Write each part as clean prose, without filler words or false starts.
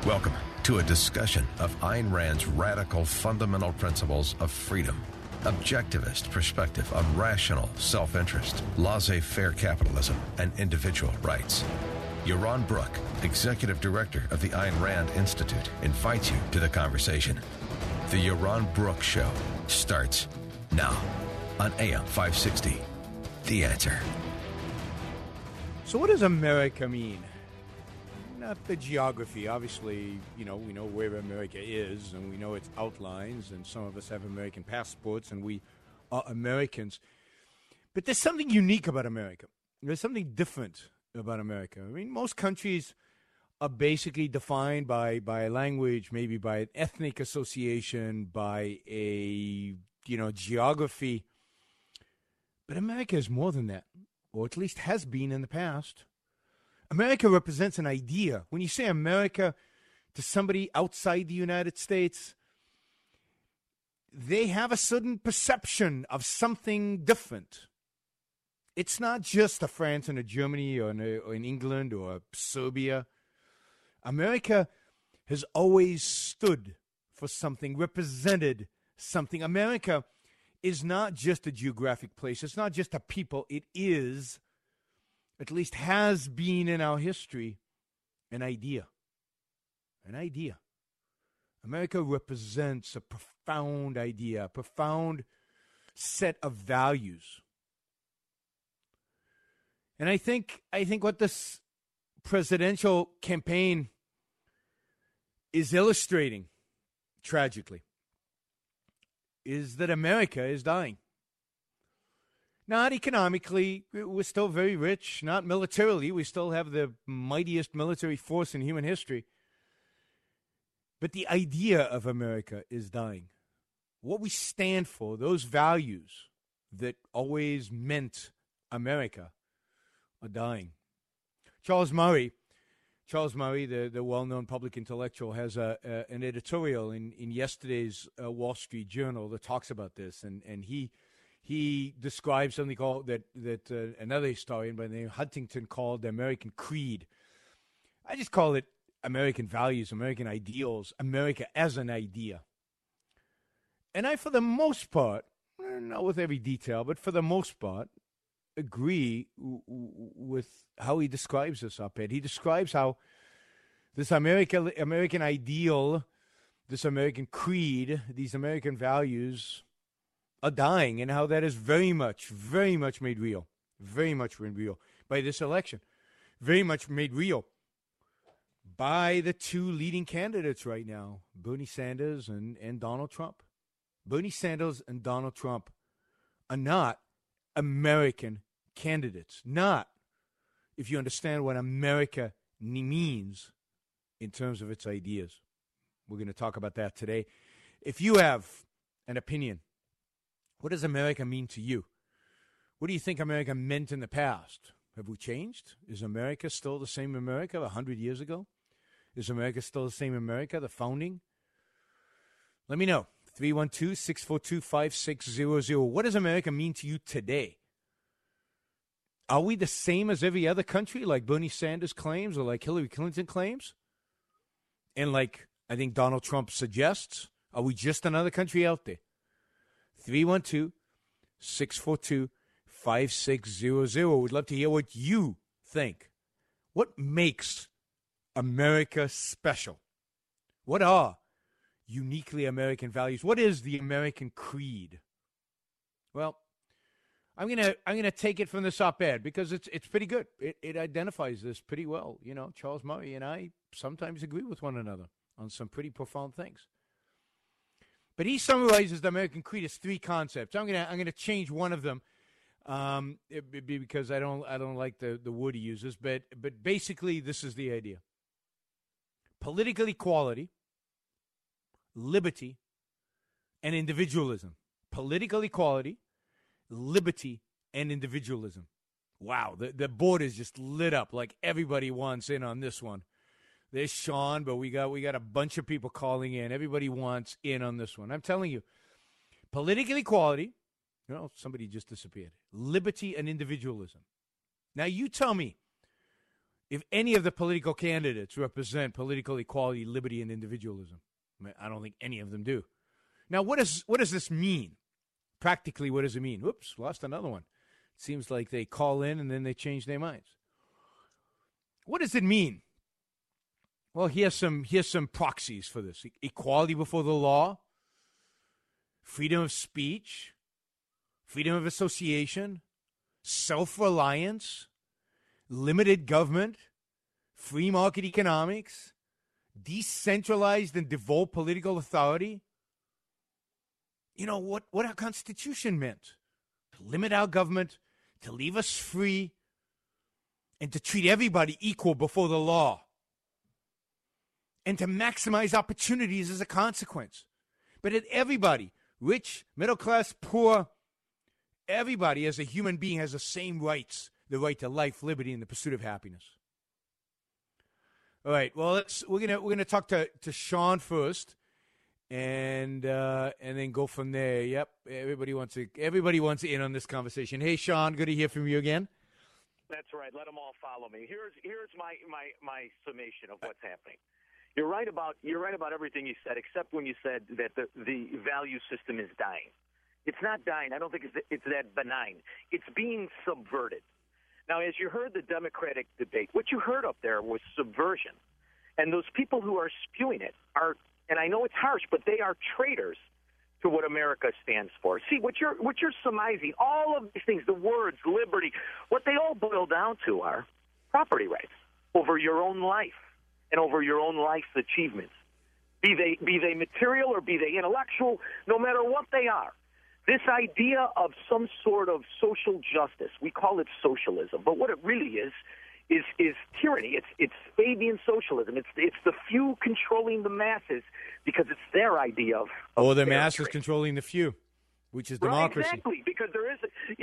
Welcome to a discussion of Ayn Rand's radical fundamental principles of freedom, objectivist perspective on rational self-interest, laissez-faire capitalism, and individual rights. Yaron Brook, Executive Director of the Ayn Rand Institute, invites you to the conversation. The Yaron Brook Show starts now on AM 560. The Answer. So what does America mean? Not the geography. Obviously, we know where America is, and we know its outlines, and some of us have American passports, and we are Americans. But there's something unique about America. There's something different about America. I mean, most countries are basically defined by a language, maybe by an ethnic association, by a, geography. But America is more than that, or at least has been in the past. America represents an idea. When you say America to somebody outside the United States, they have a certain perception of something different. It's not just a France and a Germany or in England or Serbia. America has always stood for something, represented something. America is not just a geographic place. It's not just a people. It is, at least has been in our history, an idea. An idea. America represents a profound idea, a profound set of values. And I think what this presidential campaign is illustrating, tragically, is that America is dying. Not economically, we're still very rich. Not militarily, we still have the mightiest military force in human history. But the idea of America is dying. What we stand for, those values that always meant America, are dying. Charles Murray, the well-known public intellectual, has an editorial in yesterday's Wall Street Journal that talks about this, and he describes something called that another historian by the name of Huntington called the American Creed. I just call it American values, American ideals, America as an idea. And I, for the most part, not with every detail, but for the most part, agree with how he describes this op-ed. He describes how this American ideal, this American creed, these American values are dying, and how that is very much made real by this election, very much made real by the two leading candidates right now, Bernie Sanders and Donald Trump. Bernie Sanders and Donald Trump are not American candidates, not if you understand what America means in terms of its ideas. We're going to talk about that today. If you have an opinion, what does America mean to you? What do you think America meant in the past? Have we changed? Is America still the same America 100 years ago? Is America still the same America, the founding? Let me know. 312-642-5600. What does America mean to you today? Are we the same as every other country, like Bernie Sanders claims or like Hillary Clinton claims? And like I think Donald Trump suggests? Are we just another country out there? 312-642-5600. We'd love to hear what you think. What makes America special? What are uniquely American values? What is the American creed? Well, I'm gonna take it from this op-ed because it's pretty good. It identifies this pretty well. Charles Murray and I sometimes agree with one another on some pretty profound things. But he summarizes the American creed as three concepts. I'm gonna change one of them because I don't like the word he uses. But basically, this is the idea: political equality, liberty, and individualism. Political equality, liberty, and individualism. Wow, the board is just lit up like everybody wants in on this one. There's Sean, but we got a bunch of people calling in. Everybody wants in on this one. I'm telling you, political equality, somebody just disappeared. Liberty and individualism. Now you tell me, if any of the political candidates represent political equality, liberty, and individualism. I don't think any of them do. Now, what does this mean? Practically, what does it mean? Whoops, lost another one. It seems like they call in and then they change their minds. What does it mean? Well, here's some proxies for this. Equality before the law, freedom of speech, freedom of association, self-reliance, limited government, free market economics, decentralized and devolved political authority. You know, what our Constitution meant. To limit our government, to leave us free, and to treat everybody equal before the law. And to maximize opportunities as a consequence. But that everybody, rich, middle class, poor, everybody as a human being has the same rights. The right to life, liberty, and the pursuit of happiness. All right. Well, we're gonna talk to Sean first, and then go from there. Yep. Everybody wants in on this conversation. Hey, Sean. Good to hear from you again. That's right. Let them all follow me. Here's my summation of what's happening. You're right about everything you said, except when you said that the value system is dying. It's not dying. I don't think it's that benign. It's being subverted. Now, as you heard the Democratic debate, what you heard up there was subversion. And those people who are spewing it are, and I know it's harsh, but they are traitors to what America stands for. See, what you're surmising, all of these things, the words, liberty, what they all boil down to are property rights over your own life and over your own life's achievements. Be they material or be they intellectual, no matter what they are. This idea of some sort of social justice, we call it socialism, but what it really is tyranny. It's Fabian socialism. It's the few controlling the masses because it's their idea of the masses controlling the few, which is democracy. Right, exactly, because there is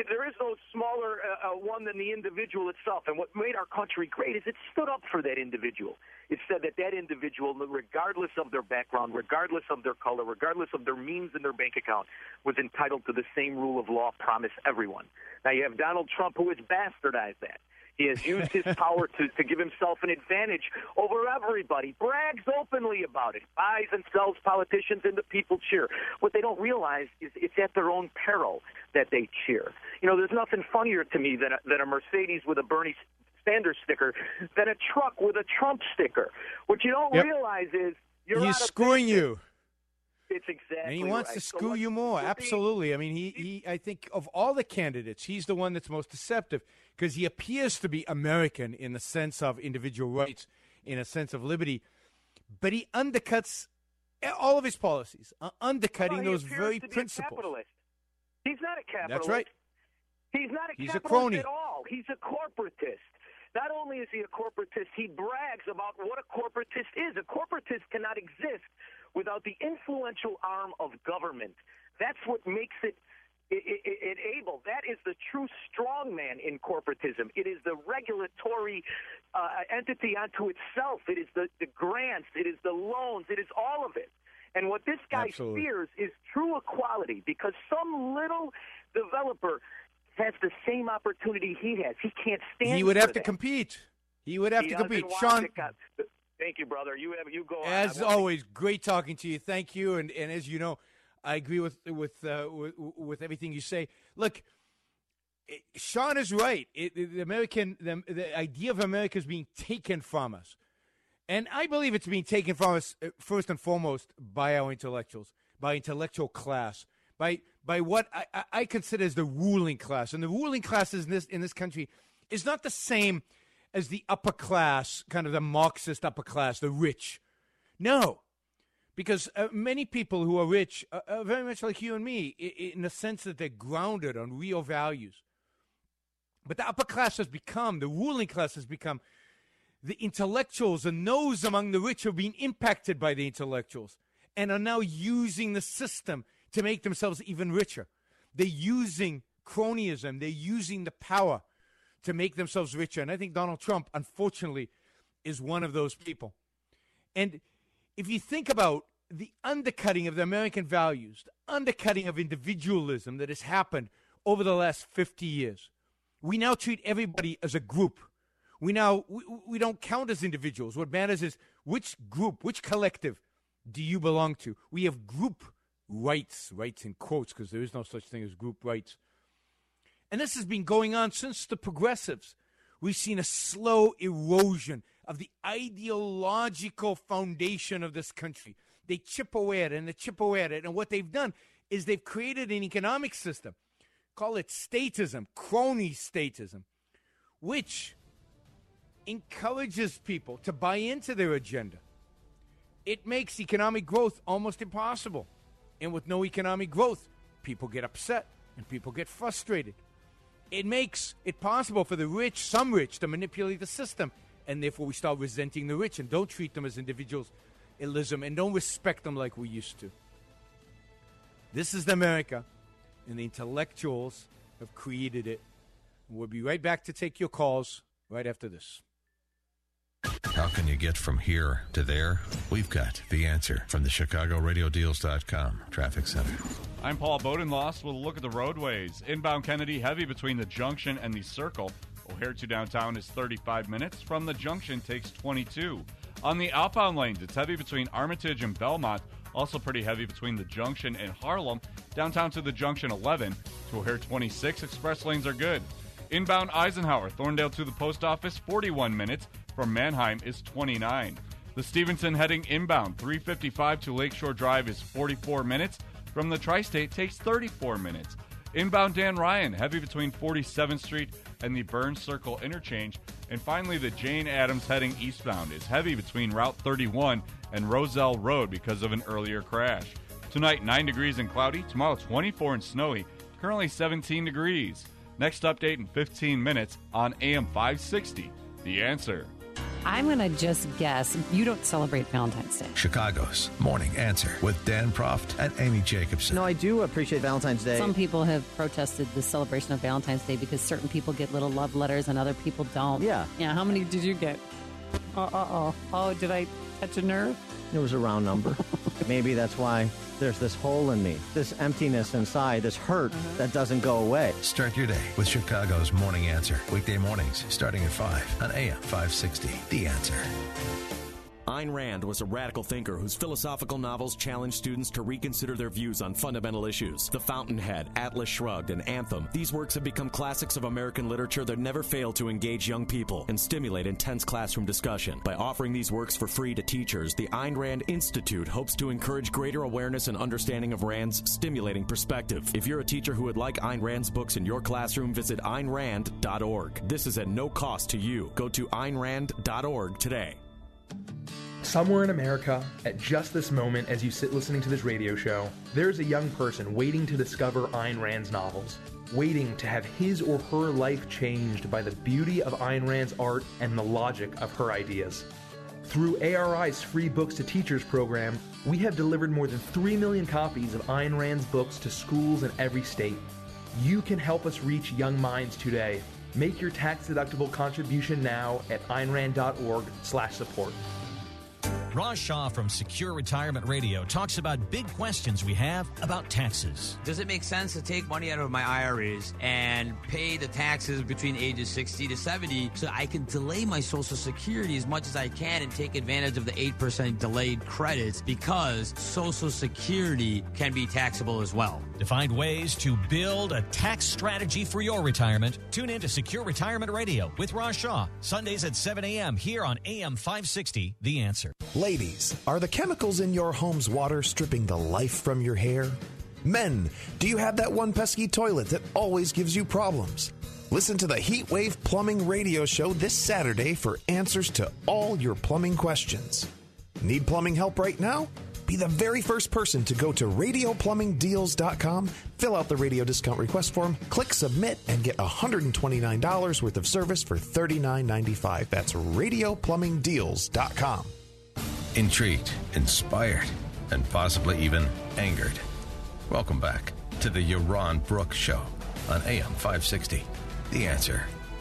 no smaller one than the individual itself. And what made our country great is it stood up for that individual. It said that individual, regardless of their background, regardless of their color, regardless of their means in their bank account, was entitled to the same rule of law promised everyone. Now you have Donald Trump, who has bastardized that. He has used his power to give himself an advantage over everybody, brags openly about it, buys and sells politicians, and the people cheer. What they don't realize is it's at their own peril that they cheer. You know, there's nothing funnier to me than a Mercedes with a Bernie Sanders sticker than a truck with a Trump sticker. What you don't realize is he's screwing you. It's exactly and he wants to screw you more. Absolutely. I mean, I think of all the candidates, he's the one that's most deceptive because he appears to be American in the sense of individual rights, in a sense of liberty, but he undercuts all of his policies, undercutting those very principles. He's not a capitalist. That's right. He's not a He's capitalist a crony at all. He's a corporatist. Not only is he a corporatist, he brags about what a corporatist is. A corporatist cannot exist without the influential arm of government. That's what makes it able. That is the true strongman in corporatism. It is the regulatory entity unto itself. It is the grants. It is the loans. It is all of it. And what this guy fears is true equality because some little developer has the same opportunity he has. He can't stand. He would have to compete. He would have to compete. Sean, thank you, brother. You go on. As always, great talking to you. Thank you. And as you know, I agree with everything you say. Look, Sean is right. The idea of America is being taken from us. And I believe it's being taken from us first and foremost by our intellectuals, by intellectual class, by what I consider as the ruling class. And the ruling class in this country is not the same as the upper class, kind of the Marxist upper class, the rich. No, because many people who are rich are very much like you and me in the sense that they're grounded on real values. But the upper class the ruling class has become the intellectuals, and those among the rich are being impacted by the intellectuals and are now using the system to make themselves even richer. They're using cronyism. They're using the power to make themselves richer. And I think Donald Trump, unfortunately, is one of those people. And if you think about the undercutting of the American values, the undercutting of individualism that has happened over the last 50 years, we now treat everybody as a group. We don't count as individuals. What matters is which group, which collective do you belong to? We have group rights in quotes, because there is no such thing as group rights. And this has been going on since the progressives. We've seen a slow erosion of the ideological foundation of this country. They chip away at it and they chip away at it. And what they've done is they've created an economic system, call it statism, crony statism, which encourages people to buy into their agenda. It makes economic growth almost impossible. And with no economic growth, people get upset and people get frustrated. It makes it possible for the rich, some rich, to manipulate the system. And therefore we start resenting the rich and don't treat them as individualism and don't respect them like we used to. This is the America, and the intellectuals have created it. We'll be right back to take your calls right after this. How can you get from here to there? We've got the answer from the ChicagoRadioDeals.com Traffic Center. I'm Paul Bodenlost with a look at the roadways. Inbound Kennedy, heavy between the junction and the circle. O'Hare to downtown is 35 minutes. From the junction takes 22. On the outbound lanes, it's heavy between Armitage and Belmont. Also pretty heavy between the junction and Harlem. Downtown to the junction 11. To O'Hare 26, express lanes are good. Inbound Eisenhower, Thorndale to the post office, 41 minutes. From Manheim is 29. The Stevenson heading inbound, 355 to Lakeshore Drive is 44 minutes. From the Tri-State takes 34 minutes. Inbound Dan Ryan, heavy between 47th Street and the Burns Circle interchange. And finally, the Jane Addams heading eastbound is heavy between Route 31 and Roselle Road because of an earlier crash. Tonight, 9 degrees and cloudy. Tomorrow, 24 and snowy. Currently 17 degrees. Next update in 15 minutes on AM 560. The Answer. I'm going to just guess you don't celebrate Valentine's Day. Chicago's Morning Answer with Dan Proft and Amy Jacobson. No, I do appreciate Valentine's Day. Some people have protested the celebration of Valentine's Day because certain people get little love letters and other people don't. Yeah. Yeah, how many did you get? Oh, did I touch a nerve? It was a round number. Maybe that's why there's this hole in me, this emptiness inside, this hurt that doesn't go away. Start your day with Chicago's Morning Answer. Weekday mornings starting at 5 on AM 560. The Answer. Ayn Rand was a radical thinker whose philosophical novels challenged students to reconsider their views on fundamental issues. The Fountainhead, Atlas Shrugged, and Anthem. These works have become classics of American literature that never fail to engage young people and stimulate intense classroom discussion. By offering these works for free to teachers, the Ayn Rand Institute hopes to encourage greater awareness and understanding of Rand's stimulating perspective. If you're a teacher who would like Ayn Rand's books in your classroom, visit AynRand.org. This is at no cost to you. Go to AynRand.org today. Somewhere in America, at just this moment as you sit listening to this radio show, there's a young person waiting to discover Ayn Rand's novels, waiting to have his or her life changed by the beauty of Ayn Rand's art and the logic of her ideas. Through ARI's Free Books to Teachers program, we have delivered more than 3 million copies of Ayn Rand's books to schools in every state. You can help us reach young minds today. Make your tax-deductible contribution now at AynRand.org/support. Raj Shah from Secure Retirement Radio talks about big questions we have about taxes. Does it make sense to take money out of my IRAs and pay the taxes between ages 60 to 70 so I can delay my Social Security as much as I can and take advantage of the 8% delayed credits because Social Security can be taxable as well? To find ways to build a tax strategy for your retirement, tune in to Secure Retirement Radio with Raj Shah, Sundays at 7 a.m. here on AM 560, The Answer. Ladies, are the chemicals in your home's water stripping the life from your hair? Men, do you have that one pesky toilet that always gives you problems? Listen to the Heat Wave Plumbing Radio Show this Saturday for answers to all your plumbing questions. Need plumbing help right now? Be the very first person to go to RadioPlumbingDeals.com, fill out the radio discount request form, click submit, and get $129 worth of service for $39.95. That's RadioPlumbingDeals.com. Intrigued, inspired, and possibly even angered. Welcome back to the Yaron Brooks Show on AM 560. The Answer.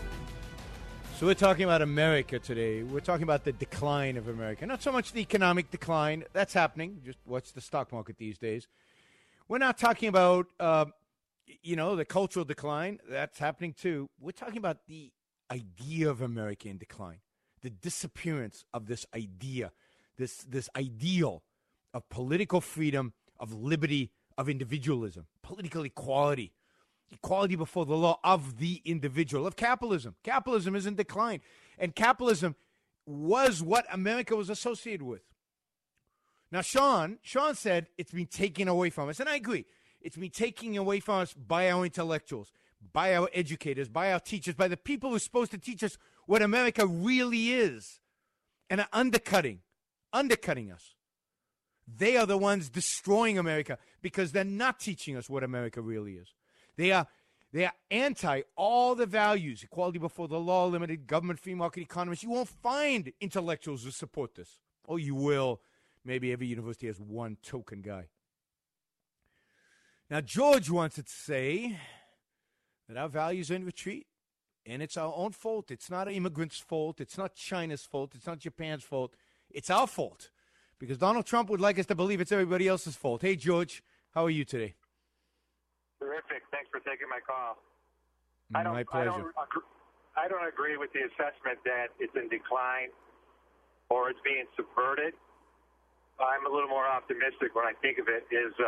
So we're talking about America today. We're talking about the decline of America. Not so much the economic decline. That's happening. Just watch the stock market these days. We're not talking about, the cultural decline. That's happening too. We're talking about the idea of America in decline, the disappearance of this idea, this ideal of political freedom, of liberty, of individualism, political equality, equality before the law of the individual, of capitalism. Capitalism is in decline, and capitalism was what America was associated with. Now, Sean said it's been taken away from us, and I agree. It's been taken away from us by our intellectuals, by our educators, by our teachers, by the people who are supposed to teach us what America really is, and are undercutting us. They are the ones destroying America because they're not teaching us what America really is. They are anti all the values, equality before the law, limited government, free market economies. You won't find intellectuals who support this. Oh, you will. Maybe every university has one token guy. Now, George wants to say that our values are in retreat, and it's our own fault. It's not immigrants' fault. It's not China's fault. It's not Japan's fault. It's our fault, because Donald Trump would like us to believe it's everybody else's fault. Hey, George, how are you today? Terrific. Thanks for taking my call. My pleasure. I don't agree with the assessment that it's in decline or it's being subverted. I'm a little more optimistic when I think of it.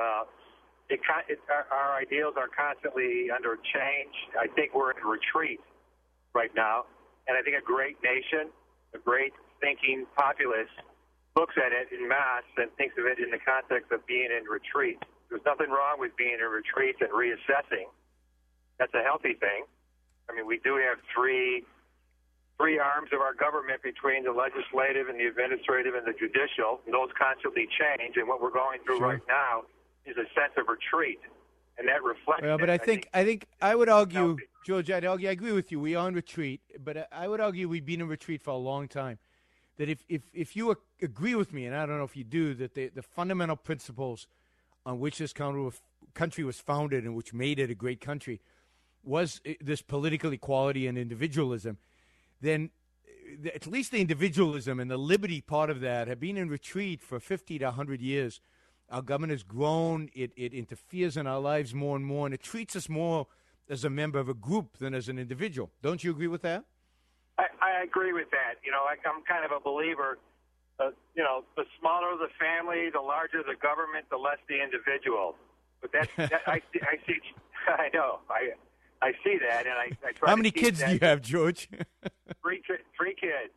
Our ideals are constantly under change. I think we're in retreat right now, and I think a great nation, a great thinking populace, looks at it in mass and thinks of it in the context of being in retreat. There's nothing wrong with being in retreat and reassessing. That's a healthy thing. I mean, we do have three arms of our government between the legislative and the administrative and the judicial, and those constantly change. And what we're going through right now is a sense of retreat, and that reflects. Well, but I think I would argue, George, I agree with you. We are in retreat, but I would argue we've been in retreat for a long time. That if you agree with me, and I don't know if you do, that the fundamental principles on which this country was founded and which made it a great country was this political equality and individualism, then at least the individualism and the liberty part of that have been in retreat for 50 to 100 years. Our government has grown. It interferes in our lives more and more, and it treats us more as a member of a group than as an individual. Don't you agree with that? I agree with that. I'm kind of a believer. The smaller the family, the larger the government, the less the individual. But I see. I know. I see that, and I try. How many kids do you have, George? Three kids.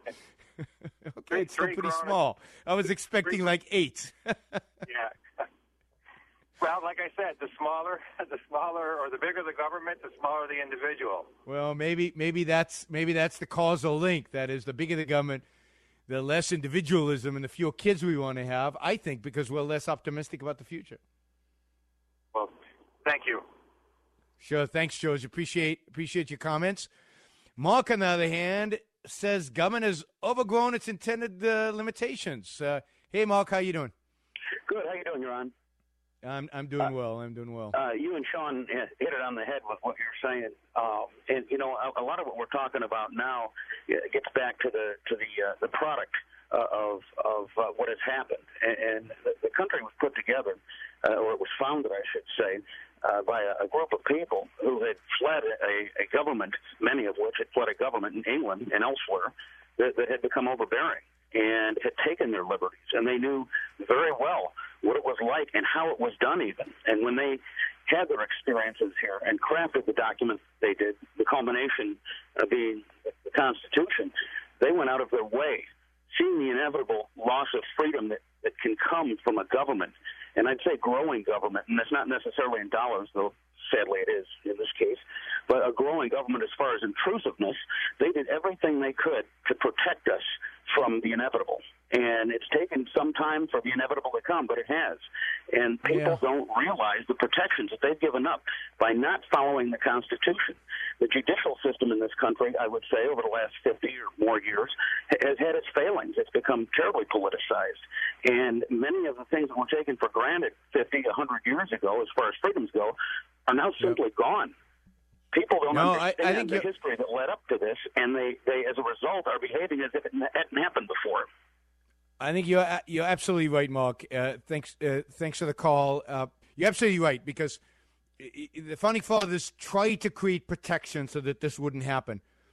Okay, it's still pretty small. I was expecting like 8. Yeah. Well, like I said, the smaller or the bigger the government, the smaller the individual. Well, maybe that's the causal link. That is, the bigger the government, the less individualism and the fewer kids we want to have. I think because we're less optimistic about the future. Well, thank you. Sure, thanks, George. Appreciate your comments. Mark, on the other hand, says government has overgrown its intended limitations. Hey, Mark, how you doing? Good. How you doing, Ron? I'm doing well. I'm doing well. You and Sean hit it on the head with what you're saying, and a lot of what we're talking about now gets back to the product of what has happened, and the country was put together, or it was founded, I should say, by a group of people who had fled a government, many of which had fled a government in England and elsewhere that had become overbearing and had taken their liberties, and they knew very well what it was like and how it was done even. And when they had their experiences here and crafted the document they did, the culmination being the Constitution, they went out of their way, seeing the inevitable loss of freedom that can come from a government, and I'd say growing government, and that's not necessarily in dollars, though sadly it is in this case, but a growing government as far as intrusiveness. They did everything they could to protect us from the inevitable. And it's taken some time for the inevitable to come, but it has. And people don't realize the protections that they've given up by not following the Constitution. The judicial system in this country, I would say, over the last 50 or more years, has had its failings. It's become terribly politicized. And many of the things that were taken for granted 50, 100 years ago, as far as freedoms go, are now simply gone. People don't understand the history that led up to this, and they, as a result, are behaving as if it hadn't happened before. I think you're absolutely right, Mark. Thanks for the call. You're absolutely right, because the founding fathers tried to create protection so that this wouldn't happen.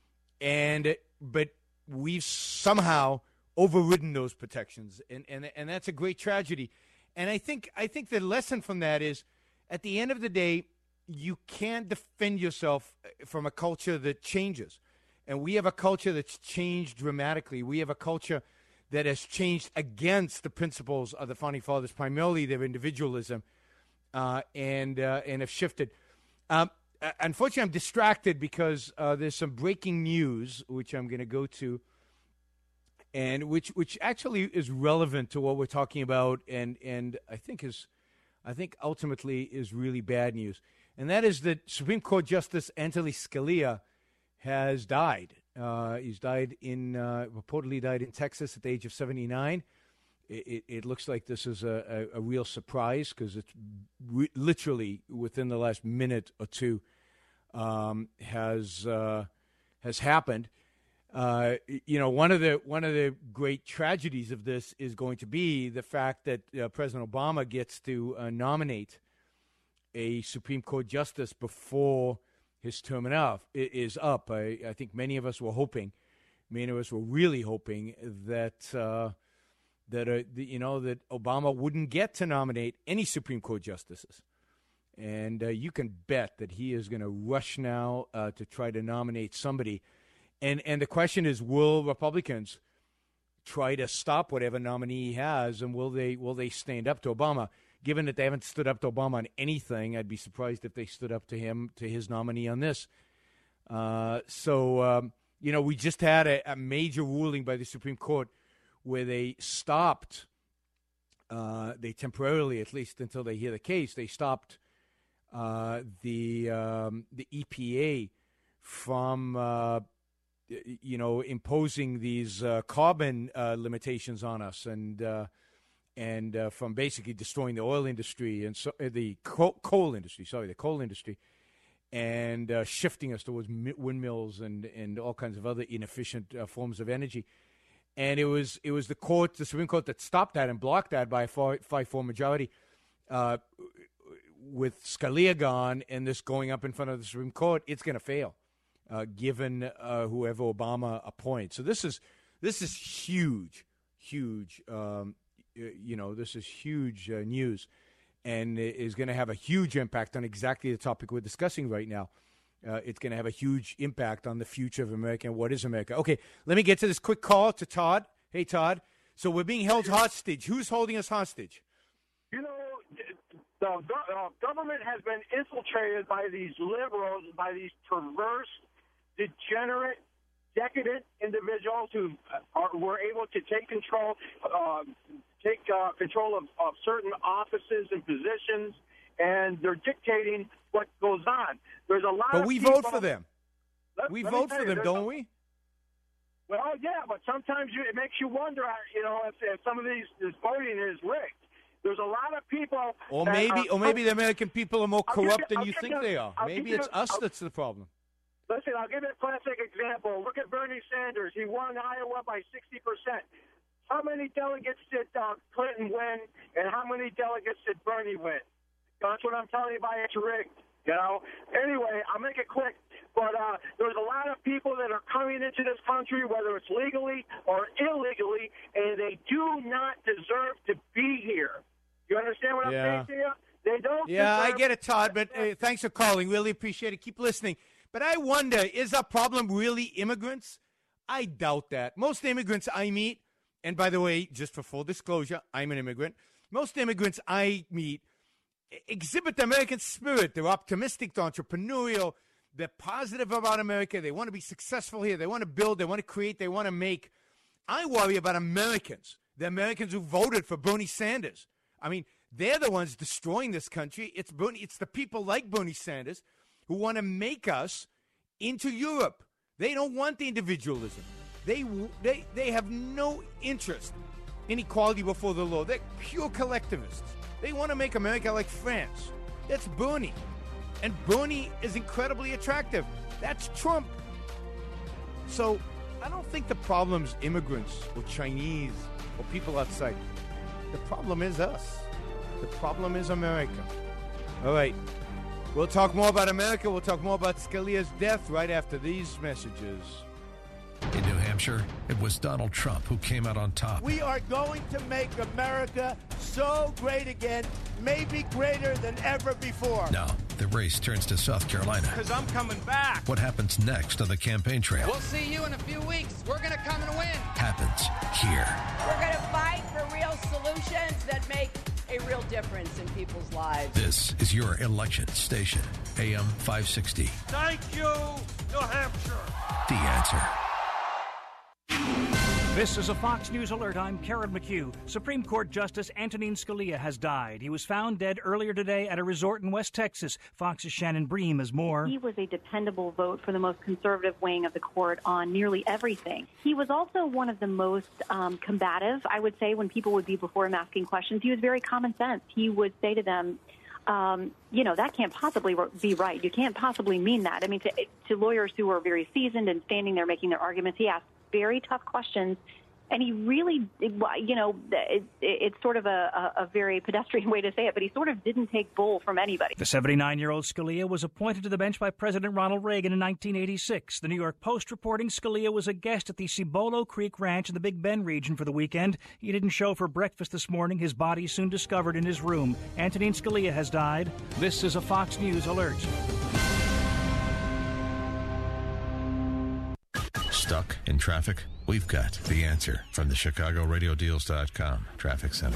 but we've somehow overridden those protections, and that's a great tragedy. And I think the lesson from that is, at the end of the day, you can't defend yourself from a culture that changes. And we have a culture that's changed dramatically. We have a culture that has changed against the principles of the Founding Fathers, primarily their individualism, and have shifted. Unfortunately, I'm distracted because there's some breaking news, which I'm going to go to, and which actually is relevant to what we're talking about, and I think ultimately is really bad news. And that is that Supreme Court Justice Anthony Scalia has died. He's reportedly died in Texas at the age of 79. It looks like this is a real surprise because it's literally within the last minute or two has happened. One of the great tragedies of this is going to be the fact that President Obama gets to nominate a Supreme Court justice before his term is up. I think many of us were really hoping that that Obama wouldn't get to nominate any Supreme Court justices. And you can bet that he is going to rush now to try to nominate somebody. And the question is, will Republicans try to stop whatever nominee he has, and will they stand up to Obama? Given that they haven't stood up to Obama on anything, I'd be surprised if they stood up to his nominee on this. We just had a major ruling by the Supreme Court where they stopped, they temporarily, at least until they hear the case, they stopped the EPA from imposing these carbon limitations on us, and from basically destroying the oil industry and the coal industry, and shifting us towards windmills and all kinds of other inefficient forms of energy. And it was the Supreme Court, that stopped that and blocked that by a 5-4 majority. With Scalia gone and this going up in front of the Supreme Court, it's going to fail, given whoever Obama appoints. So this is huge. This is huge news, and is going to have a huge impact on exactly the topic we're discussing right now. It's going to have a huge impact on the future of America and what is America. Okay, let me get to this quick call to Todd. Hey, Todd. So we're being held hostage. Who's holding us hostage? The government has been infiltrated by these liberals, by these perverse, degenerate, decadent individuals who were able to take control of certain offices and positions, and they're dictating what goes on. There's a lot. But we vote for them. We vote for them, don't we? Well, yeah, but sometimes it makes you wonder, if some of this voting is rigged. There's a lot of people. Or maybe the American people are more corrupt than you think they are. Maybe it's us that's the problem. Listen, I'll give you a classic example. Look at Bernie Sanders. He won Iowa by 60%. How many delegates did Clinton win, and how many delegates did Bernie win? That's what I'm telling you by it's rigged. Anyway, I'll make it quick. But there's a lot of people that are coming into this country, whether it's legally or illegally, and they do not deserve to be here. You understand what I'm saying to you? They don't. Yeah, I get it, Todd. But thanks for calling. Really appreciate it. Keep listening. But I wonder, is our problem really immigrants? I doubt that. Most immigrants I meet, and by the way, just for full disclosure, I'm an immigrant. Most immigrants I meet exhibit the American spirit. They're optimistic, they're entrepreneurial, they're positive about America. They want to be successful here. They want to build, they want to create, they want to make. I worry about Americans, the Americans who voted for Bernie Sanders. I mean, they're the ones destroying this country. It's the people like Bernie Sanders who want to make us into Europe. They don't want the individualism. They have no interest in equality before the law. They're pure collectivists. They want to make America like France. That's Bernie. And Bernie is incredibly attractive. That's Trump. So I don't think the problem's immigrants or Chinese or people outside. The problem is us. The problem is America. All right. We'll talk more about America. We'll talk more about Scalia's death right after these messages. Hampshire, it was Donald Trump who came out on top. We are going to make America so great again, maybe greater than ever before. Now, the race turns to South Carolina. Because I'm coming back. What happens next on the campaign trail We'll see you in a few weeks. We're going to come and win. happens here. We're going to fight for real solutions that make a real difference in people's lives. This is your election station, AM 560. Thank you, New Hampshire. The Answer. This is a Fox News alert. I'm Karen McHugh. Supreme Court Justice Antonin Scalia has died. He was found dead earlier today at a resort in West Texas. Fox's Shannon Bream has more. He was a dependable vote for the most conservative wing of the court on nearly everything. He was also one of the most combative, I would say, when people would be before him asking questions. He was very common sense. He would say to them, that can't possibly be right. You can't possibly mean that. I mean, to lawyers who are very seasoned and standing there making their arguments, he asked very tough questions, and he really, it's sort of a very pedestrian way to say it, but he sort of didn't take bull from anybody. The 79-year-old Scalia was appointed to the bench by President Ronald Reagan in 1986. The New York Post reporting Scalia was a guest at the Cibolo Creek Ranch in the Big Bend region for the weekend. He didn't show for breakfast this morning. His body soon discovered in his room. Antonin Scalia has died. This is a Fox News alert. Stuck in traffic? We've got the answer from the ChicagoRadioDeals.com Traffic Center.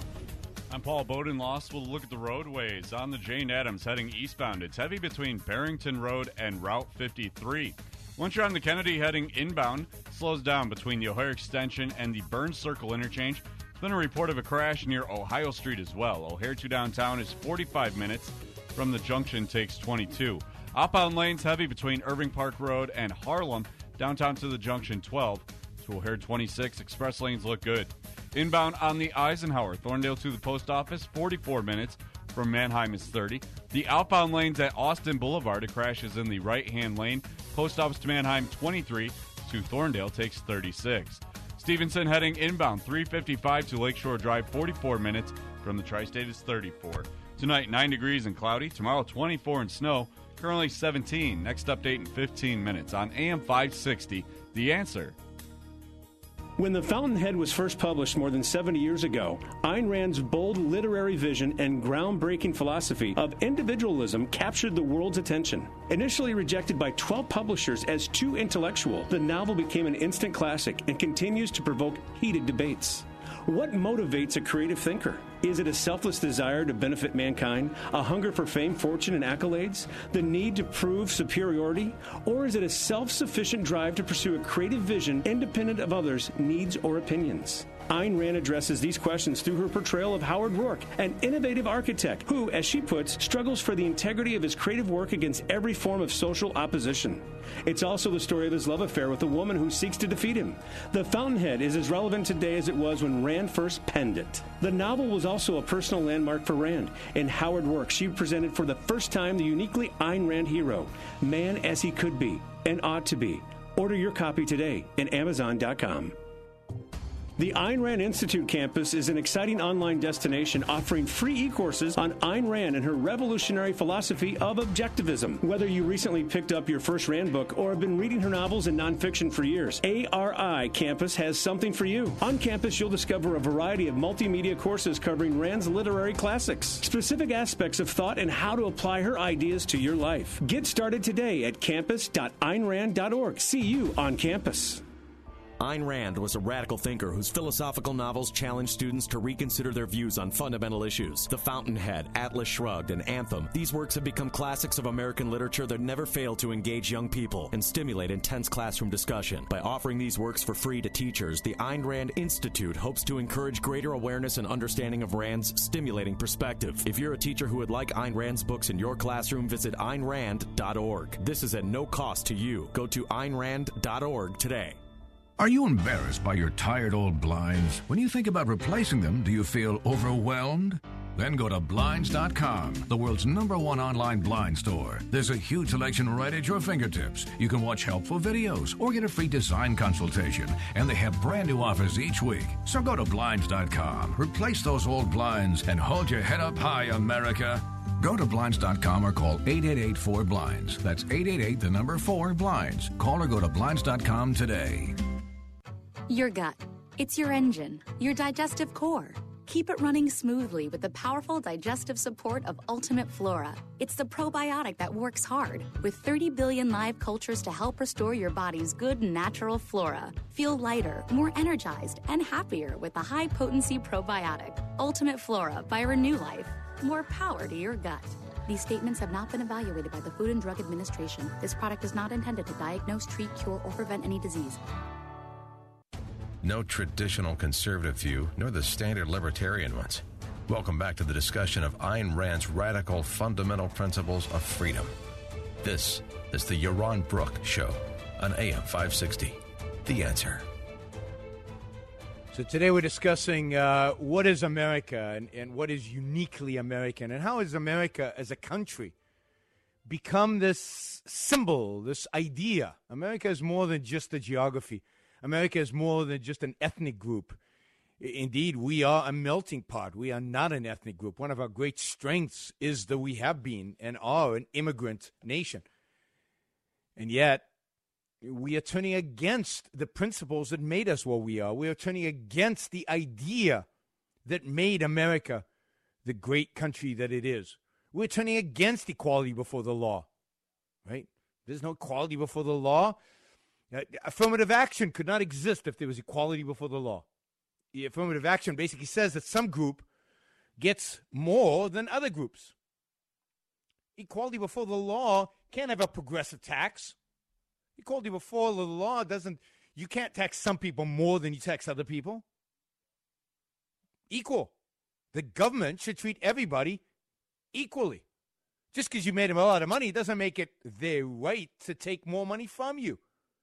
I'm Paul Bodenloss. We'll look at the roadways on the Jane Addams heading eastbound. It's heavy between Barrington Road and Route 53. Once you're on the Kennedy heading inbound, it slows down between the O'Hare Extension and the Burns Circle interchange. There's been a report of a crash near Ohio Street as well. O'Hare to downtown is 45 minutes. From the junction takes 22. Outbound lanes heavy between Irving Park Road and Harlem. Downtown to the junction, 12. To O'Hare, 26. Express lanes look good. Inbound on the Eisenhower, Thorndale to the post office, 44 minutes. From Manheim is 30. The outbound lanes at Austin Boulevard, a crash is in the right-hand lane. Post office to Manheim, 23. To Thorndale takes 36. Stevenson heading inbound, 355 to Lakeshore Drive, 44 minutes. From the Tri-State is 34. Tonight, 9 degrees and cloudy. Tomorrow, 24 and snow. Currently 17. Next update in 15 minutes on AM 560. The Answer. When The Fountainhead was first published more than 70 years ago, Ayn Rand's bold literary vision and groundbreaking philosophy of individualism captured the world's attention. Initially rejected by 12 publishers as too intellectual, the novel became an instant classic and continues to provoke heated debates. What motivates a creative thinker? Is it a selfless desire to benefit mankind, a hunger for fame, fortune, and accolades, the need to prove superiority, or is it a self-sufficient drive to pursue a creative vision independent of others' needs or opinions? Ayn Rand addresses these questions through her portrayal of Howard Rourke, an innovative architect who, as she puts, struggles for the integrity of his creative work against every form of social opposition. It's also the story of his love affair with a woman who seeks to defeat him. The Fountainhead is as relevant today as it was when Rand first penned it. The novel was also a personal landmark for Rand. In Howard Rourke, she presented for the first time the uniquely Ayn Rand hero, man as he could be and ought to be. Order your copy today at Amazon.com. The Ayn Rand Institute campus is an exciting online destination offering free e-courses on Ayn Rand and her revolutionary philosophy of objectivism. Whether you recently picked up your first Rand book or have been reading her novels and nonfiction for years, ARI Campus has something for you. On campus, you'll discover a variety of multimedia courses covering Rand's literary classics, specific aspects of thought, and how to apply her ideas to your life. Get started today at campus.aynrand.org. See you on campus. Ayn Rand was a radical thinker whose philosophical novels challenged students to reconsider their views on fundamental issues. The Fountainhead, Atlas Shrugged, and Anthem. These works have become classics of American literature that never fail to engage young people and stimulate intense classroom discussion. By offering these works for free to teachers, the Ayn Rand Institute hopes to encourage greater awareness and understanding of Rand's stimulating perspective. If you're a teacher who would like Ayn Rand's books in your classroom, visit AynRand.org. This is at no cost to you. Go to AynRand.org today. Are you embarrassed by your tired old blinds? When you think about replacing them, do you feel overwhelmed? Then go to Blinds.com, the world's #1 online blind store. There's a huge selection right at your fingertips. You can watch helpful videos or get a free design consultation, and they have brand new offers each week. So go to Blinds.com, replace those old blinds, and hold your head up high, America. Go to Blinds.com or call 888-4BLINDS. That's 888-4-BLINDS. Call or go to Blinds.com today. Your gut. It's your engine, your digestive core. Keep it running smoothly with the powerful digestive support of Ultimate Flora. It's the probiotic that works hard, with 30 billion live cultures to help restore your body's good natural flora. Feel lighter, more energized, and happier with the high-potency probiotic. Ultimate Flora by Renew Life. More power to your gut. These statements have not been evaluated by the Food and Drug Administration. This product is not intended to diagnose, treat, cure, or prevent any disease. No traditional conservative view, nor the standard libertarian ones. Welcome back to the discussion of Ayn Rand's radical fundamental principles of freedom. This is the Yaron Brook Show on AM 560. The Answer. So today we're discussing what is America and what is uniquely American, and how has America as a country become this symbol, this idea. America is more than just a geography. America is more than just an ethnic group. Indeed, we are a melting pot. We are not an ethnic group. One of our great strengths is that we have been and are an immigrant nation. And yet, we are turning against the principles that made us what we are. We are turning against the idea that made America the great country that it is. We're turning against equality before the law, right? There's no equality before the law. Affirmative action could not exist if there was equality before the law. The affirmative action basically says that some group gets more than other groups. Equality before the law can't have a progressive tax. Equality before the law doesn't, you can't tax some people more than you tax other people. Equal. The government should treat everybody equally. Just because you made them a lot of money doesn't make it their right to take more money from you.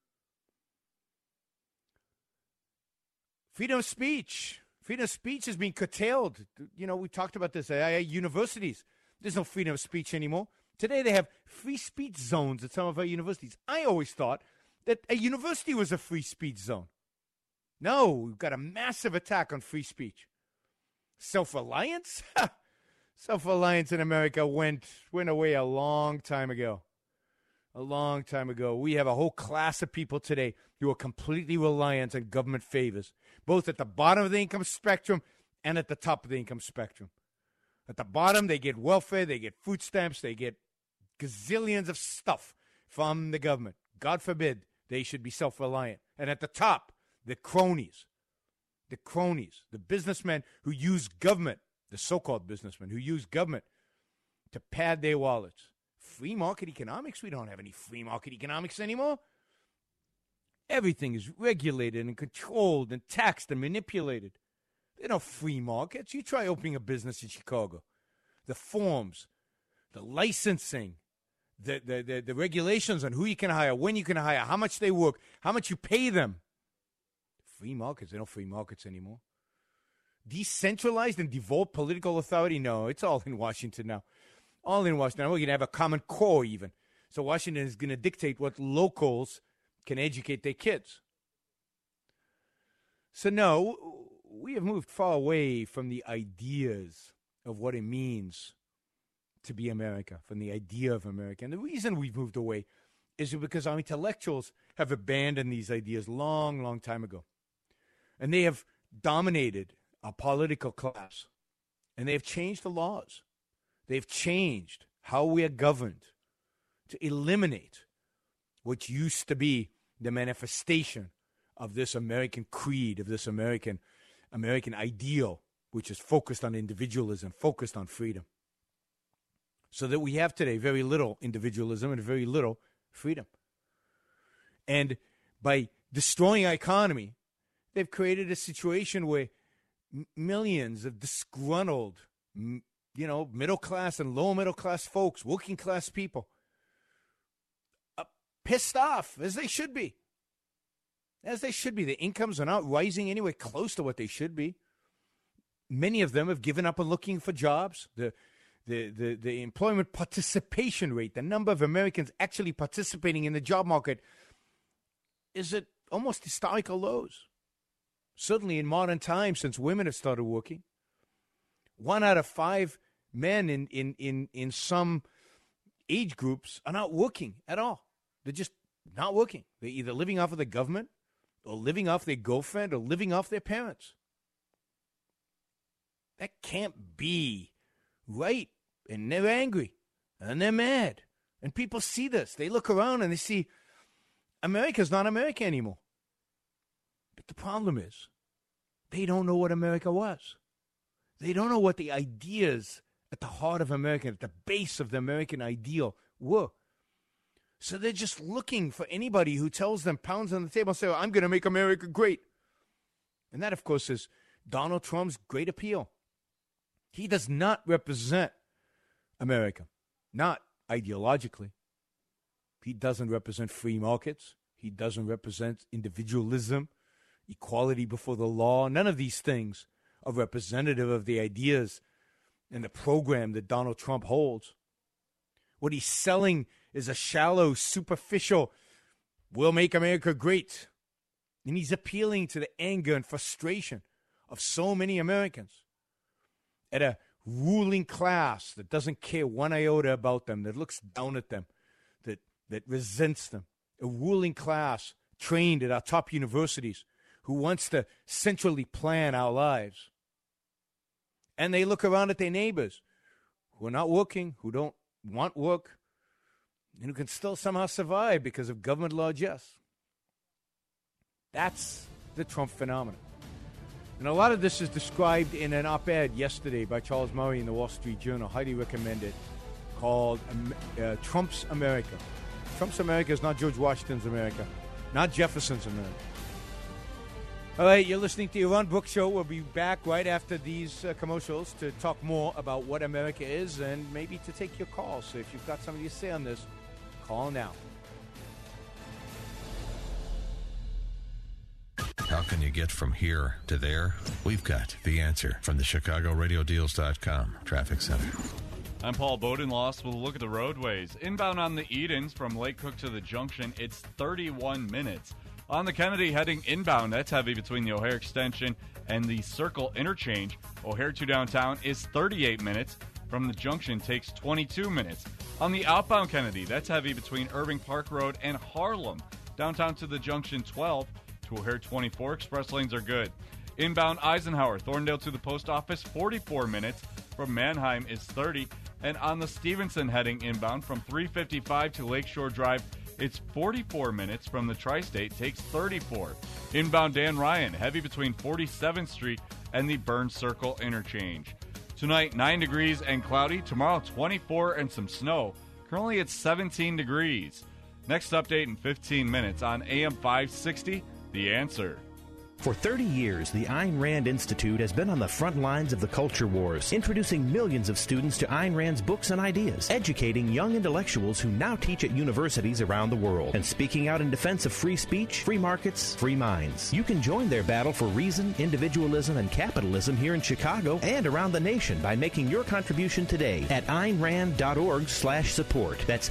Freedom of speech. Freedom of speech is being curtailed. You know, we talked about this at universities. There's no freedom of speech anymore. Today they have free speech zones at some of our universities. I always thought that a university was a free speech zone. No, we've got a massive attack on free speech. Self-reliance? Self-reliance in America went away a long time ago. A long time ago. We have a whole class of people today who are completely reliant on government favors, both at the bottom of the income spectrum and at the top of the income spectrum. At the bottom, they get welfare, they get food stamps, they get gazillions of stuff from the government. God forbid they should be self-reliant. And at the top, the cronies, the businessmen who use government, the so-called businessmen who use government to pad their wallets. Free market economics? We don't have any free market economics anymore. Everything is regulated and controlled and taxed and manipulated. There are no free markets. You try opening a business in Chicago. The forms, the licensing, the regulations on who you can hire, when you can hire, how much they work, how much you pay them. Free markets. There are no free markets anymore. Decentralized and devolved political authority? No, it's all in Washington now. All in Washington. We're going to have a common core even. So Washington is going to dictate what locals can educate their kids. So no, we have moved far away from the ideas of what it means to be America, from the idea of America. And the reason we've moved away is because our intellectuals have abandoned these ideas long, long time ago. And they have dominated our political class. And they have changed the laws. They've changed how we are governed to eliminate what used to be the manifestation of this American creed, of this American ideal, which is focused on individualism, focused on freedom. So that we have today very little individualism and very little freedom. And by destroying our economy, they've created a situation where millions of disgruntled, middle class and lower middle class folks, working class people, pissed off, as they should be. As they should be. The incomes are not rising anywhere close to what they should be. Many of them have given up on looking for jobs. The employment participation rate, the number of Americans actually participating in the job market, is at almost historical lows. Certainly in modern times, since women have started working. 1 out of 5 men in some age groups are not working at all. They're just not working. They're either living off of the government, or living off their girlfriend or living off their parents. That can't be right. And they're angry and they're mad. And people see this. They look around and they see America's not America anymore. But the problem is they don't know what America was. They don't know what the ideas at the heart of America, at the base of the American ideal were. So they're just looking for anybody who tells them, pounds on the table and say, I'm going to make America great. And that, of course, is Donald Trump's great appeal. He does not represent America, not ideologically. He doesn't represent free markets. He doesn't represent individualism, equality before the law. None of these things are representative of the ideas and the program that Donald Trump holds. What he's selling is a shallow, superficial, we'll make America great. And he's appealing to the anger and frustration of so many Americans at a ruling class that doesn't care one iota about them, that looks down at them, that resents them. A ruling class trained at our top universities who wants to centrally plan our lives. And they look around at their neighbors who are not working, who don't want work, and who can still somehow survive because of government largesse. That's the Trump phenomenon. And a lot of this is described in an op-ed yesterday by Charles Murray in the Wall Street Journal. Highly recommend it. Called Trump's America. Trump's America is not George Washington's America, not Jefferson's America. All right, you're listening to Yaron Brooks Show. We'll be back right after these commercials to talk more about what America is and maybe to take your calls. So if you've got something to say on this, call now. How can you get from here to there? We've got the answer from the ChicagoRadioDeals.com Traffic Center. I'm Paul Bodenloss with a look at the roadways. Inbound on the Edens from Lake Cook to the Junction, it's 31 minutes. On the Kennedy heading inbound, that's heavy between the O'Hare Extension and the Circle Interchange. O'Hare to downtown is 38 minutes. From the Junction takes 22 minutes. On the outbound Kennedy, that's heavy between Irving Park Road and Harlem. Downtown to the Junction, 12. To O'Hare 24, express lanes are good. Inbound Eisenhower, Thorndale to the post office, 44 minutes. From Mannheim is 30. And on the Stevenson heading inbound from 355 to Lakeshore Drive, it's 44 minutes. From the Tri-State takes 34. Inbound Dan Ryan, heavy between 47th Street and the Burns Circle Interchange. Tonight, 9 degrees and cloudy. Tomorrow, 24 and some snow. Currently, it's 17 degrees. Next update in 15 minutes on AM 560, The Answer. For 30 years, the Ayn Rand Institute has been on the front lines of the culture wars, introducing millions of students to Ayn Rand's books and ideas, educating young intellectuals who now teach at universities around the world, and speaking out in defense of free speech, free markets, free minds. You can join their battle for reason, individualism, and capitalism here in Chicago and around the nation by making your contribution today at AynRand.org/support. That's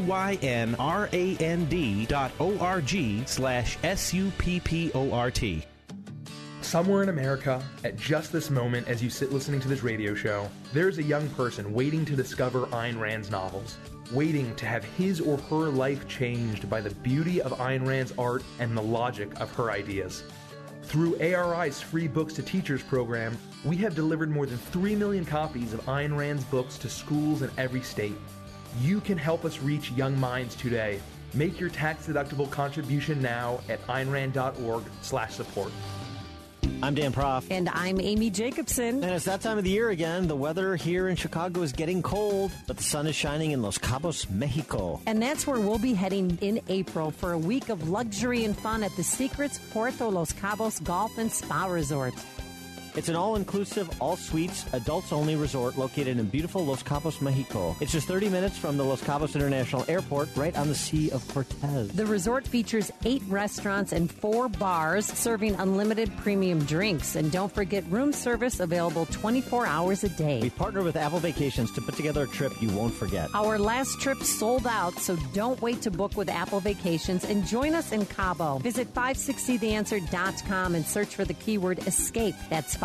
AYNRAND.org/SUPPORT. Somewhere in America, at just this moment as you sit listening to this radio show, there's a young person waiting to discover Ayn Rand's novels, waiting to have his or her life changed by the beauty of Ayn Rand's art and the logic of her ideas. Through ARI's Free Books to Teachers program, we have delivered more than 3 million copies of Ayn Rand's books to schools in every state. You can help us reach young minds today. Make your tax-deductible contribution now at AynRand.org/support. I'm Dan Proft. And I'm Amy Jacobson. And it's that time of the year again. The weather here in Chicago is getting cold, but the sun is shining in Los Cabos, Mexico. And that's where we'll be heading in April for a week of luxury and fun at the Secrets Puerto Los Cabos Golf and Spa Resort. It's an all-inclusive, all-suites, adults-only resort located in beautiful Los Cabos, Mexico. It's just 30 minutes from the Los Cabos International Airport, right on the Sea of Cortez. The resort features 8 restaurants and 4 bars serving unlimited premium drinks. And don't forget room service available 24 hours a day. We partner with Apple Vacations to put together a trip you won't forget. Our last trip sold out, so don't wait to book with Apple Vacations and join us in Cabo. Visit 560theanswer.com and search for the keyword escape. That's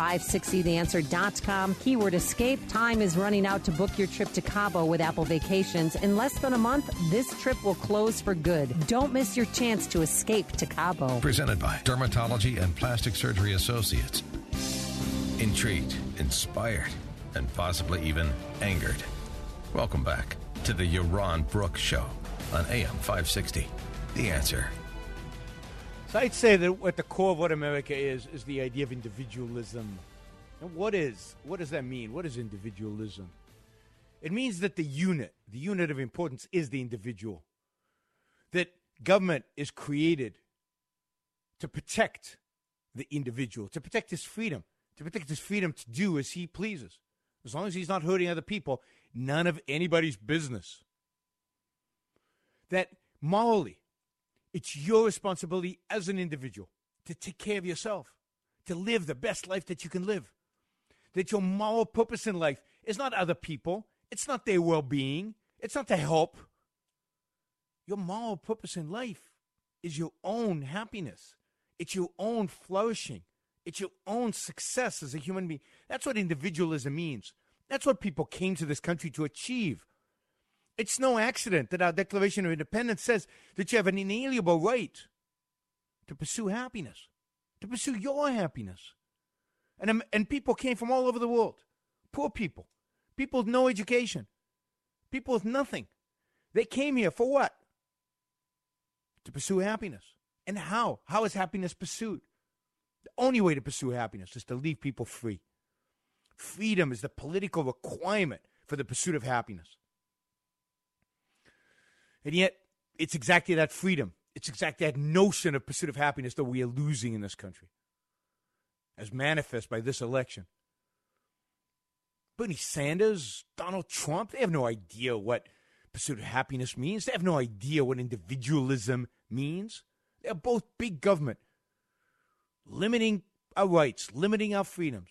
560theanswer.com. Keyword escape. Time is running out to book your trip to Cabo with Apple Vacations. In less than a month, this trip will close for good. Don't miss your chance to escape to Cabo. Presented by Dermatology and Plastic Surgery Associates. Intrigued, inspired, and possibly even angered. Welcome back to the Yaron Brooks Show on AM 560. The Answer. So I'd say that at the core of what America is the idea of individualism. And what does that mean? What is individualism? It means that the unit of importance is the individual. That government is created to protect the individual, to protect his freedom to do as he pleases. As long as he's not hurting other people, none of anybody's business. That morally, it's your responsibility as an individual to take care of yourself, to live the best life that you can live. That your moral purpose in life is not other people. It's not their well-being. It's not to help. Your moral purpose in life is your own happiness. It's your own flourishing. It's your own success as a human being. That's what individualism means. That's what people came to this country to achieve. It's no accident that our Declaration of Independence says that you have an inalienable right to pursue happiness, to pursue your happiness. And people came from all over the world. Poor people, people with no education, people with nothing. They came here for what? To pursue happiness. And how? How is happiness pursued? The only way to pursue happiness is to leave people free. Freedom is the political requirement for the pursuit of happiness. And yet, it's exactly that freedom. It's exactly that notion of pursuit of happiness that we are losing in this country, as manifest by this election. Bernie Sanders, Donald Trump, they have no idea what pursuit of happiness means. They have no idea what individualism means. They're both big government, limiting our rights, limiting our freedoms.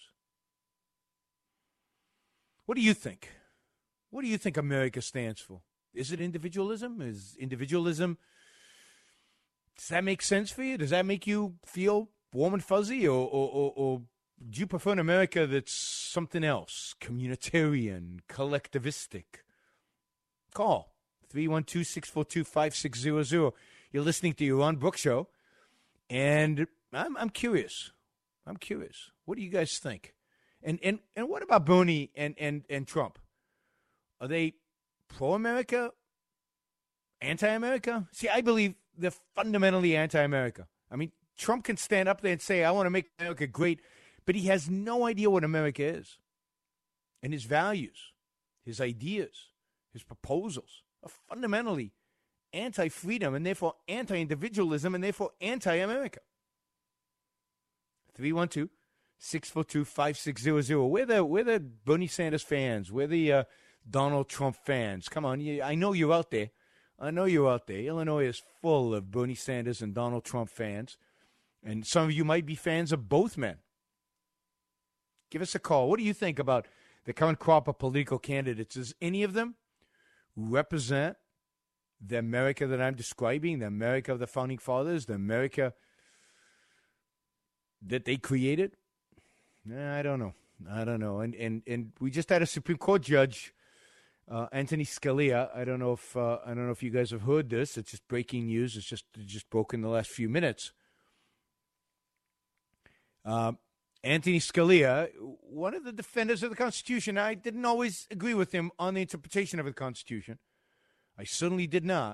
What do you think? What do you think America stands for? Is it individualism? Is individualism, does that make sense for you? Does that make you feel warm and fuzzy? Or do you prefer an America that's something else? Communitarian, collectivistic? Call 312-642-5600. You're listening to Yaron Brooks Show, and I'm curious. I'm curious. What do you guys think? And what about Bernie and Trump? Are they pro-America, anti-America? See, I believe they're fundamentally anti-America. I mean, Trump can stand up there and say, I want to make America great, but he has no idea what America is. And his values, his ideas, his proposals are fundamentally anti-freedom and therefore anti-individualism and therefore anti-America. 312-642-5600. We're the Bernie Sanders fans. We're the Donald Trump fans. Come on. I know you're out there. Illinois is full of Bernie Sanders and Donald Trump fans. And some of you might be fans of both men. Give us a call. What do you think about the current crop of political candidates? Does any of them represent the America that I'm describing, the America of the Founding Fathers, the America that they created? I don't know. And we just had a Supreme Court judge, Anthony Scalia. I don't know if you guys have heard this. It's just breaking news. It's just broke in the last few minutes. Anthony Scalia, one of the defenders of the Constitution. I didn't always agree with him on the interpretation of the Constitution. I certainly did not.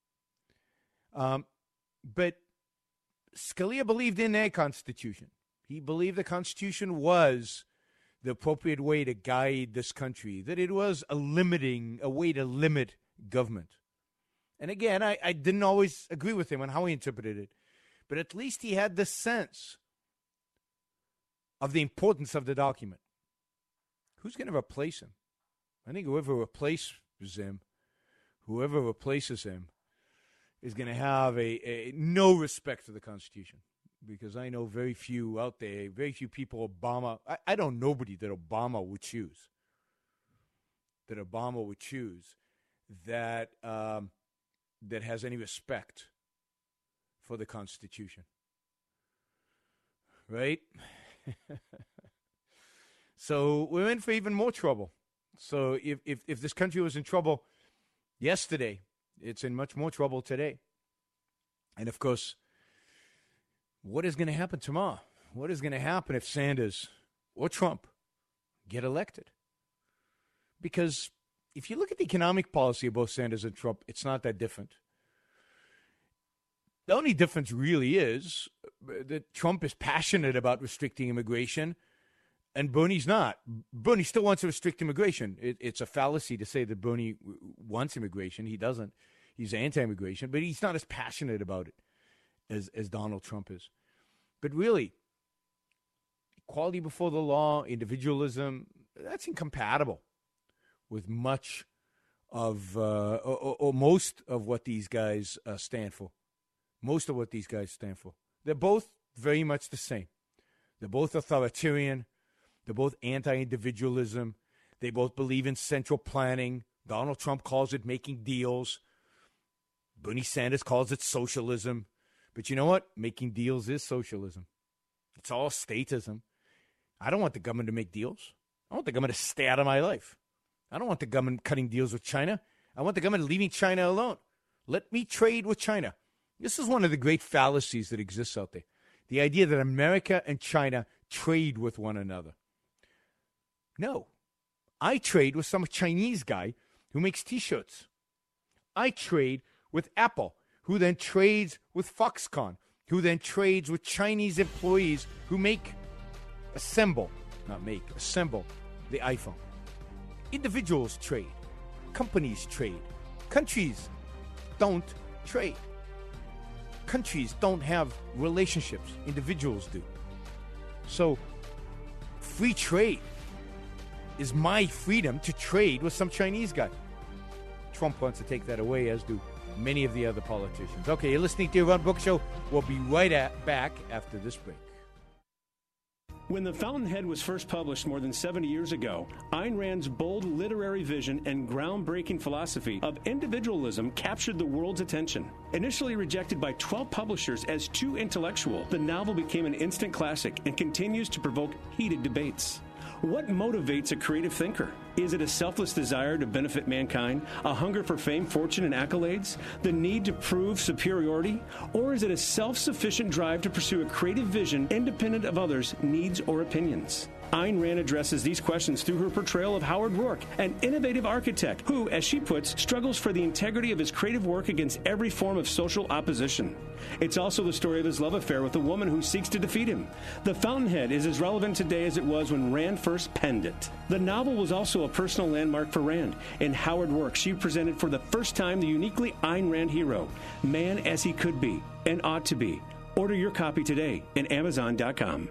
But Scalia believed in a Constitution. He believed the Constitution was the appropriate way to guide this country, that it was a way to limit government. And again, I didn't always agree with him on how he interpreted it, but at least he had the sense of the importance of the document. Who's going to replace him? I think whoever replaces him is going to have a no respect for the Constitution, because I know very few out there, very few people I know nobody that Obama would choose. That has any respect for the Constitution. Right? So we're in for even more trouble. So if this country was in trouble yesterday, it's in much more trouble today. And, of course, what is going to happen tomorrow? What is going to happen if Sanders or Trump get elected? Because if you look at the economic policy of both Sanders and Trump, it's not that different. The only difference really is that Trump is passionate about restricting immigration, and Bernie's not. Bernie still wants to restrict immigration. It's a fallacy to say that Bernie wants immigration. He doesn't. He's anti-immigration, but he's not as passionate about it as Donald Trump is. But really, equality before the law, individualism, that's incompatible with much of, or most of what these guys stand for. Most of what these guys stand for. They're both very much the same. They're both authoritarian. They're both anti-individualism. They both believe in central planning. Donald Trump calls it making deals. Bernie Sanders calls it socialism. But you know what? Making deals is socialism. It's all statism. I don't want the government to make deals. I want the government to stay out of my life. I don't want the government cutting deals with China. I want the government leaving China alone. Let me trade with China. This is one of the great fallacies that exists out there. The idea that America and China trade with one another. No. I trade with some Chinese guy who makes T-shirts. I trade with Apple, who then trades with Foxconn, who then trades with Chinese employees who assemble the iPhone. Individuals trade. Companies trade. Countries don't trade. Countries don't have relationships. Individuals do. So, free trade is my freedom to trade with some Chinese guy. Trump wants to take that away, as do many of the other politicians. Okay, you're listening to Yaron Brook Show. We'll be back after this break. When The Fountainhead was first published more than 70 years ago, Ayn Rand's bold literary vision and groundbreaking philosophy of individualism captured the world's attention. Initially rejected by 12 publishers as too intellectual, the novel became an instant classic and continues to provoke heated debates. What motivates a creative thinker? Is it a selfless desire to benefit mankind, a hunger for fame, fortune, and accolades, the need to prove superiority? Or is it a self-sufficient drive to pursue a creative vision independent of others' needs or opinions? Ayn Rand addresses these questions through her portrayal of Howard Rourke, an innovative architect who, as she puts, struggles for the integrity of his creative work against every form of social opposition. It's also the story of his love affair with a woman who seeks to defeat him. The Fountainhead is as relevant today as it was when Rand first penned it. The novel was also a personal landmark for Rand. In Howard Rourke, she presented for the first time the uniquely Ayn Rand hero, man as he could be and ought to be. Order your copy today at Amazon.com.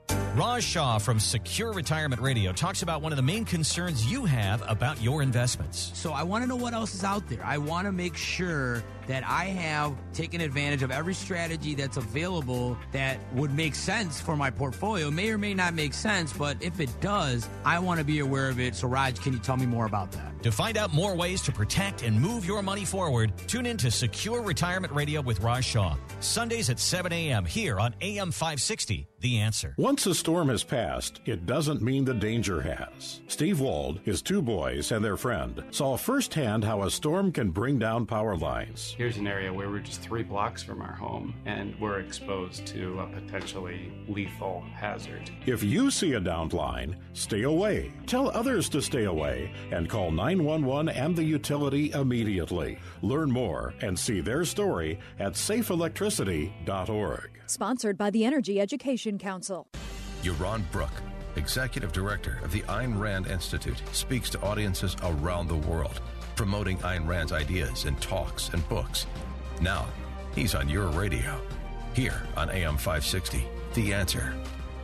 Raj Shah from Secure Retirement Radio talks about one of the main concerns you have about your investments. So I want to know what else is out there. I want to make sure that I have taken advantage of every strategy that's available that would make sense for my portfolio. May or may not make sense, but if it does, I want to be aware of it. So Raj, can you tell me more about that? To find out more ways to protect and move your money forward, tune in to Secure Retirement Radio with Raj Shah. Sundays at 7 a.m. here on AM 560, The Answer. Once a storm has passed, it doesn't mean the danger has. Steve Wald, his two boys, and their friend saw firsthand how a storm can bring down power lines. Here's an area where we're just 3 blocks from our home, and we're exposed to a potentially lethal hazard. If you see a downed line, stay away. Tell others to stay away, and call 911 and the utility immediately. Learn more and see their story at safeelectricity.org. Sponsored by the Energy Education Council. Yaron Brook, Executive Director of the Ayn Rand Institute, speaks to audiences around the world, promoting Ayn Rand's ideas in talks and books. Now, he's on your radio, here on AM 560, The Answer.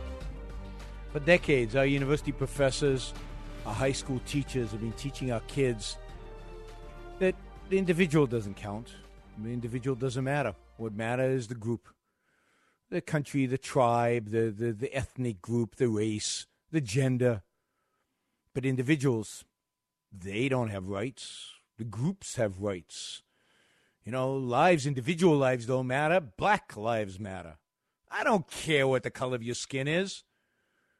For decades, our university professors, our high school teachers have been teaching our kids that the individual doesn't count. The individual doesn't matter. What matters is the group, the country, the tribe, the ethnic group, the race, the gender. But individuals, they don't have rights. The groups have rights. You know, individual lives don't matter. Black lives matter. I don't care what the color of your skin is.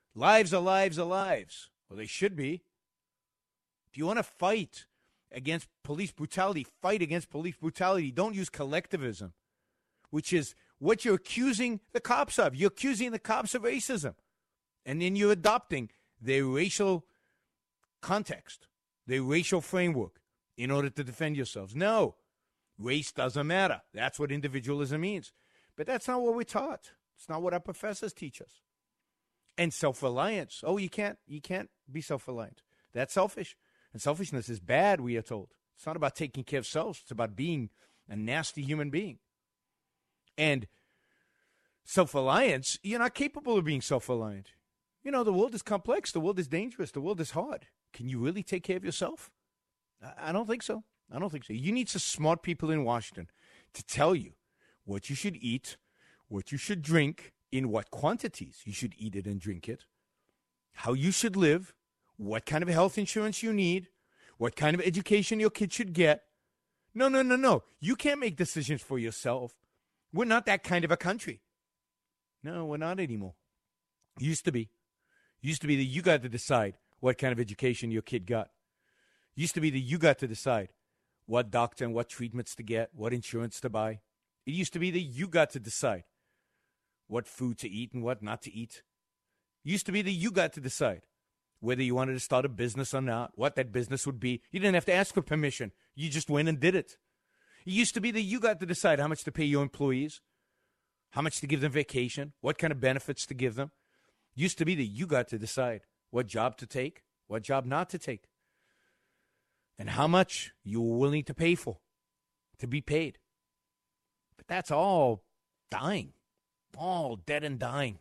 Lives are lives are lives. Well, they should be. If you want to fight against police brutality, fight against police brutality. Don't use collectivism, which is what you're accusing the cops of. You're accusing the cops of racism. And then you're adopting their racial context, their racial framework in order to defend yourselves. No, race doesn't matter. That's what individualism means. But that's not what we're taught. It's not what our professors teach us. And self-reliance. Oh, you can't be self-reliant. That's selfish. And selfishness is bad, we are told. It's not about taking care of selves. It's about being a nasty human being. And self-reliance, you're not capable of being self-reliant. You know, the world is complex. The world is dangerous. The world is hard. Can you really take care of yourself? I don't think so. I don't think so. You need some smart people in Washington to tell you what you should eat, what you should drink, in what quantities you should eat it and drink it, how you should live, what kind of health insurance you need, what kind of education your kid should get. No. You can't make decisions for yourself. We're not that kind of a country. No, we're not anymore. Used to be. Used to be that you got to decide what kind of education your kid got. Used to be that you got to decide what doctor and what treatments to get, what insurance to buy. It used to be that you got to decide what food to eat and what not to eat. It used to be that you got to decide whether you wanted to start a business or not, what that business would be. You didn't have to ask for permission. You just went and did it. It used to be that you got to decide how much to pay your employees, how much to give them vacation, what kind of benefits to give them. It used to be that you got to decide what job to take, what job not to take, and how much you were willing to pay for, to be paid. But that's all dying, all dead and dying.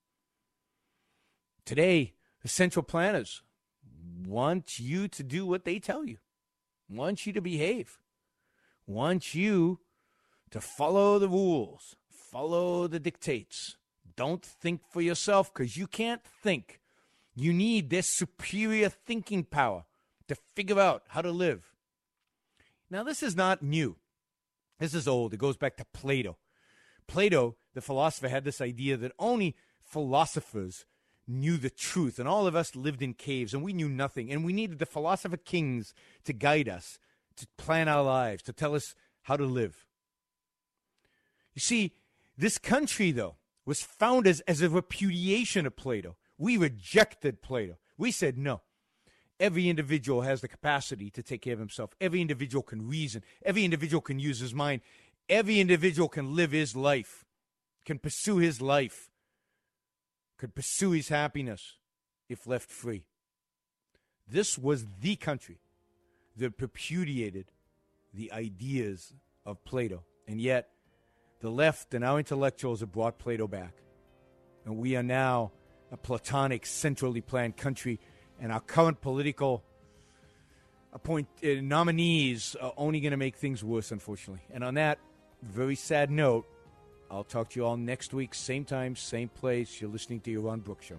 Today, the central planners want you to do what they tell you, want you to behave, want you to follow the rules, follow the dictates. Don't think for yourself because you can't think. You need this superior thinking power to figure out how to live. Now, this is not new. This is old. It goes back to Plato. Plato, the philosopher, had this idea that only philosophers knew the truth, and all of us lived in caves, and we knew nothing, and we needed the philosopher kings to guide us, to plan our lives, to tell us how to live. You see, this country, though, was founded as a repudiation of Plato. We rejected Plato. We said, no, every individual has the capacity to take care of himself. Every individual can reason. Every individual can use his mind. Every individual can live his life, can pursue his life, could pursue his happiness if left free. This was the country that repudiated the ideas of Plato. And yet, the left and our intellectuals have brought Plato back. And we are now a Platonic, centrally planned country, and our current political nominees are only going to make things worse, unfortunately. And on that very sad note, I'll talk to you all next week, same time, same place. You're listening to Yaron Brook Show.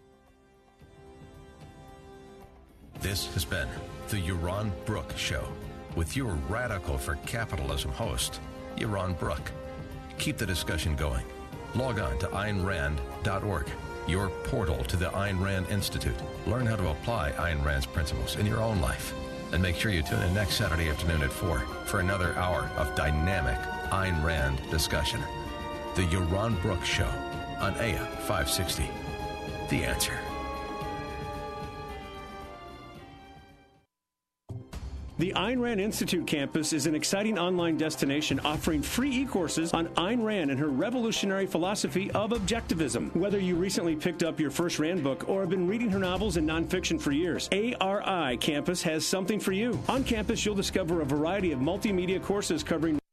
This has been the Yaron Brook Show with your radical for capitalism host, Yaron Brook. Keep the discussion going. Log on to AynRand.org, your portal to the Ayn Rand Institute. Learn how to apply Ayn Rand's principles in your own life. And make sure you tune in next Saturday afternoon at 4 for another hour of dynamic Ayn Rand discussion. The Yaron Brook Show on AM 560. The Answer. The Ayn Rand Institute campus is an exciting online destination offering free e-courses on Ayn Rand and her revolutionary philosophy of objectivism. Whether you recently picked up your first Rand book or have been reading her novels and nonfiction for years, ARI Campus has something for you. On campus, you'll discover a variety of multimedia courses covering